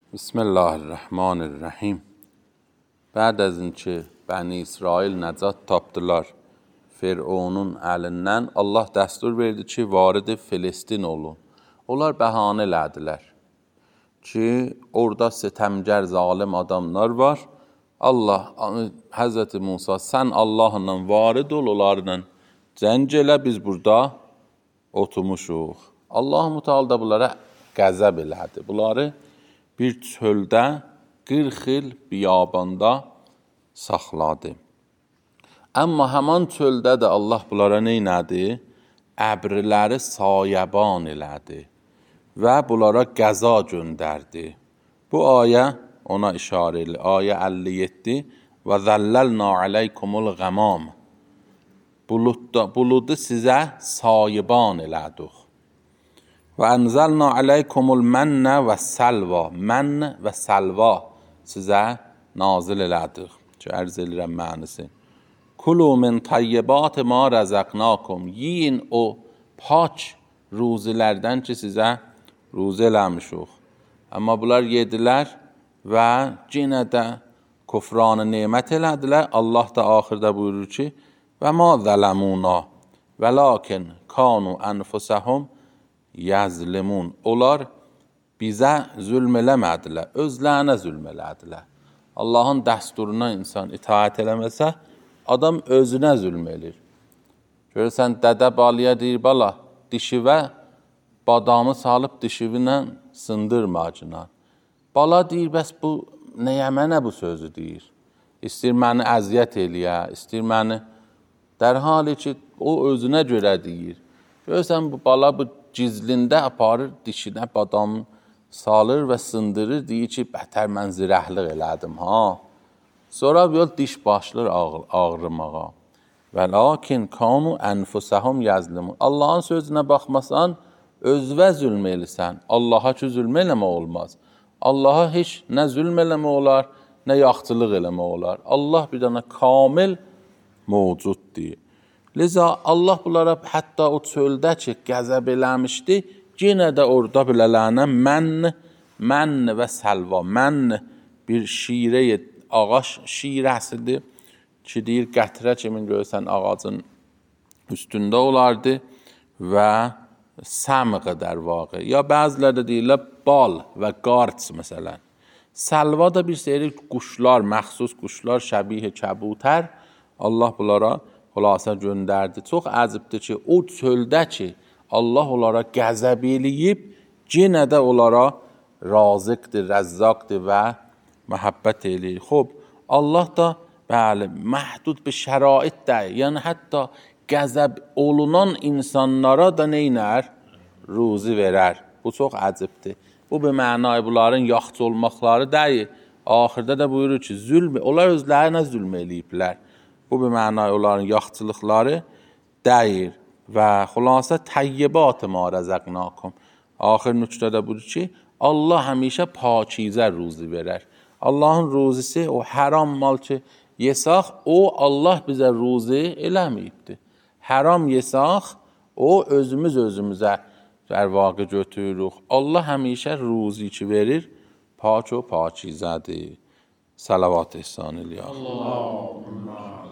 Bismillahirrahmanirrahim. بعد از اینکه بنی İsrail نجات tapdılar Firavunun əlindən, Allah dəstur verdi ki, varid Filistin olun. Onlar bəhanə elədilər ki, orada setəmgər, zalim adamlar var. Allah, Həzrəti Musa, sən Allahla varid ol, onlarla cəng elə, biz burada oturmuşuq. Allah-u Teala da bunlara qəzəb elədi. Bunları bir çöldə 40 il biyabanda saxladı. Amma həman çöldə də Allah bunlara neynədi? Əbrləri sayəban elədi və bunlara qəza göndərdi. Bu ayə ona işarə edilir. Ayə 57 və zəlləlnə aleykumul qəmam. Buludu sizə sayəban elədik. Və ənzəlnə aleykumul mənnə və səlva. Mən və səlva sizə nazil elədik. Ki, ərz edirəm mənisi. Kulu min tayyibat ma rəzəqnakum. Yiyin o pak ruzilərdən ki, sizə ruzi eləmişik. Amma bunlar yedilər və yenə də küfranı nemət elədilər. Allah da axırda buyurur ki, və ma zələmuna və lakin kanu ənfusəhum yazlimun. Onlar bizə zülm eləmədilər, özlərinə zülm elədilər. Allahın dəsturuna insan itaət eləməsə, adam özünə zülm edir. Görürsən, dədə balıya deyir, bala, dişivə badamı salıb dişivinə sındırma acına. Bala deyir, bəs bu nəyə mənə bu sözü deyir? İstir məni əziyyət eləyə, istir məni, در حالی ki, o özünə görə deyir. Görürsən, bu bala bu gizlində aparır, dişinə badam salır və sındırır, deyir ki, bətər mən zirəhliq elədim, ha. Sonra yol diş başlar ağrımağa. Və lakin kanu ənfusəhum yazlimun. Allahın sözünə baxmasan, özvə zülm eləsən. Allaha ki, zülm eləmə olmaz. Allaha heç nə zülm eləmə olar, nə yaxçılıq eləmə olar. Allah bir dənə kamil mövcuddur. Liza Allah bunlara hətta o çöldə ki, qəzəb eləmişdi, yenə də orada bilələnə mən və səlva. Mən bir şirə, ağac şirəsidir ki, deyir, qətrə kimin görürsən ağacın üstündə olardı və səmq dər vaqi. Ya bəziləri də deyirlər, bal və qarç məsələn. Səlva da bir seri quşlar, məxsus quşlar, şəbih kəbutər, Allah bunlara xülasə göndərdi. Çox əzibdir ki, o çöldə ki, Allah onlara qəzəb eləyib, yenə də onlara razıqdır, rəzzaqdır və məhəbbət eləyir. Xob, Allah da bəli, məhdud bir şərait deyil. Yəni, hətta qəzəb olunan insanlara da neynər? Ruzi verər. Bu çox əzibdir. Bu bir mənayı bunların yaxçı olmaqları deyil. Axırda da buyurur ki, onlar özlərinə zülm eləyiblər. Bu bir mənayı onların yaxçılıqları deyil. Və xülasə tayyibat ma rəzəqnakum. Axır nüqtədə budur ki, Allah həmişə pakizə ruzi verər. Allahın ruzisi o haram mal ki, yesaq, o Allah bizə ruzi eləməyibdir. Haram yesaq, o özümüzə در واقع götürürük. Allah həmişə ruzi ki verir, pak o pakizədir. Salavat ihsan eləyək.